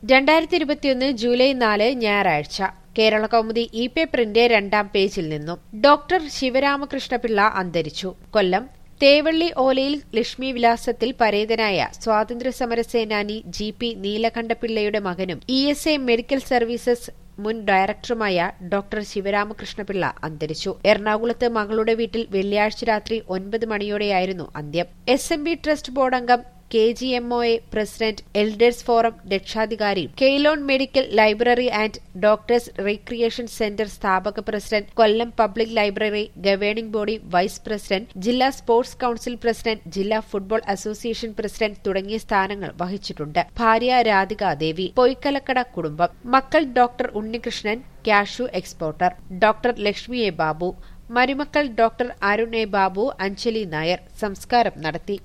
2021 July 4 ഞായറാഴ്ച കേരള കൗമുദി ഇ-പേപ്പറിന്റെ 2ാം പേജിൽ നിന്നും ഡോക്ടർ ശിവരാമകൃഷ്ണപിള്ള അന്തരിച്ചു. കൊല്ലം തേവള്ളി ഓലയിൽ ലക്ഷ്മി വിലാസത്തിൽ പരേതനായ സ്വാതന്ത്ര്യസമരസേനാനി ജി.പി. നീലകണ്ഠപിള്ളയുടെ മകനും ഇ.എസ്.ഐ. മെഡിക്കൽ സർവീസസ് മുൻ ഡയറക്ടറുമായ ഡോക്ടർ ശിവരാമകൃഷ്ണപിള്ള അന്തരിച്ചു. എറണാകുളത്ത് മകളുടെ വീട്ടിൽ വെള്ളിയാഴ്ച രാത്രി 9 മണിയോടെയായിരുന്നു അന്ത്യം. എസ്.എം.ബി. ട്രസ്റ്റ് ബോർഡ് അംഗം, KGMOA പ്രസിഡന്റ്, എൽഡേഴ്സ് ഫോറം രക്ഷാധികാരി, കെയ്ലോൺ medical library and doctors recreation centre സ്ഥാപക president, Kollam public library governing body vice president, ജില്ലാ സ്പോർട്സ് കൌൺസിൽ പ്രസിഡന്റ്, ജില്ലാ ഫുട്ബോൾ അസോസിയേഷൻ പ്രസിഡന്റ് തുടങ്ങിയ സ്ഥാനങ്ങൾ വഹിച്ചിട്ടുണ്ട്. ഭാര്യ രാധിക ദേവി, പൊയ്ക്കലക്കട കുടുംബം. മക്കൾ doctor Unnikrishnan, cashew exporter, doctor Lakshmi A. Babu. മരുമക്കൾ ഡോക്ടർ അരുൺ എ. ബാബു, അഞ്ജലി നായർ. സംസ്കാരം നടത്തി.